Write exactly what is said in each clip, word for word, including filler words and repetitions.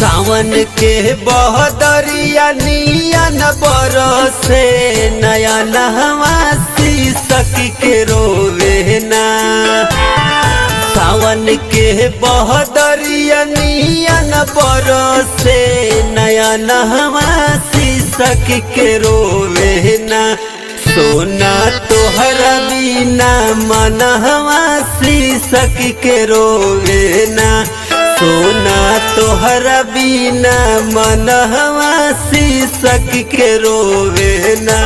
सावन के बहदरिया नियन बरसे नया नहवा शीशक के रोवे ना। सावन के बहदरिया नियन बरसे नया नहवा शीशक के रोवे ना। सोना तोहरा बिना मनहवा शीशक के रोवे ना। सोना तोहरा बिना मनहवा शीशक के रोवे ना।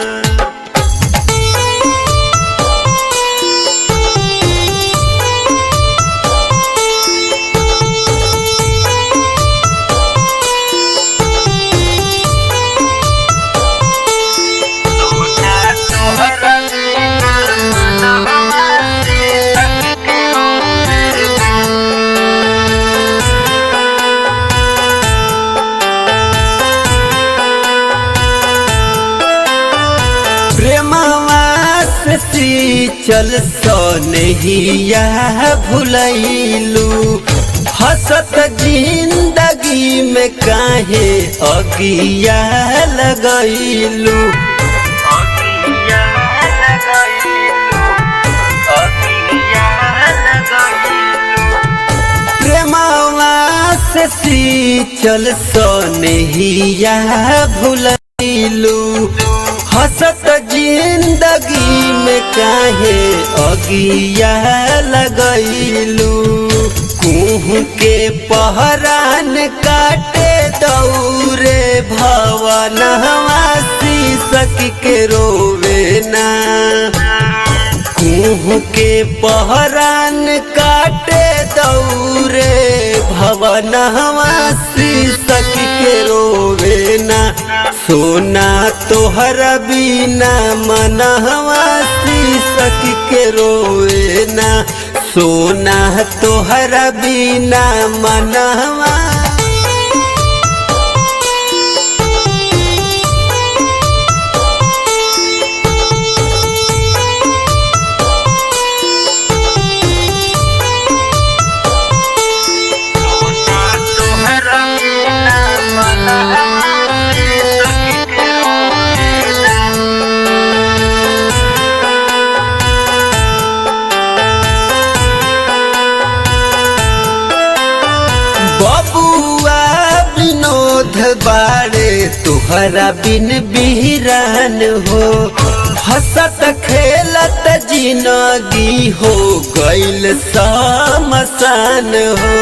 चल सोनहिया भुलैलू हसत जिंदगी में काहे अगिया लगैलू। प्रेमवा से चल सोनहिया भुलैलू हसत जिंदगी में काहे अगिया लगैलू। कुहू के पहरान काटे दौरे भवनवा शीशक के रोवे ना। कुहू के पहरान काटे दौरे भवनवा शीशक के रोवे ना। सोना तोहरा बिना मनहवा शीशक के रोवे ना। सोना तोहरा बिना मनहवा बाड़े तुहरा बिन बिहरान हो। हसत खेलत जिंदगी हो गइल समसान हो।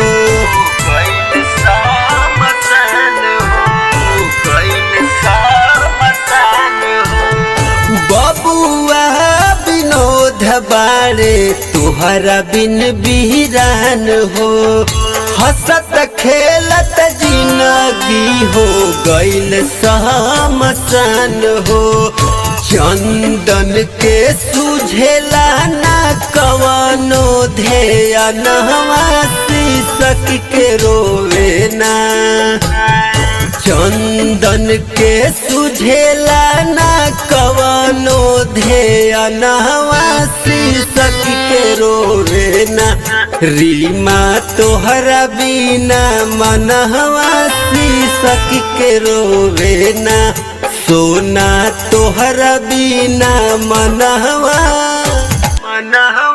बबुआ विनोद बाड़े तुहरा बिन बिहरान हो। हसत खेलत जिंदगी हो गइल समसान हो। चंदन के सुझेला ना कवनो ध्यानवा शीशक के रोवे ना। चंदन के सुझेला ना कवनो ध्यानवा शीशक के रोवे ना। रीमा तोहरा बिना मनहवा शीशक के रोवे ना। सोना तोहरा बिना मनहवा मनहवा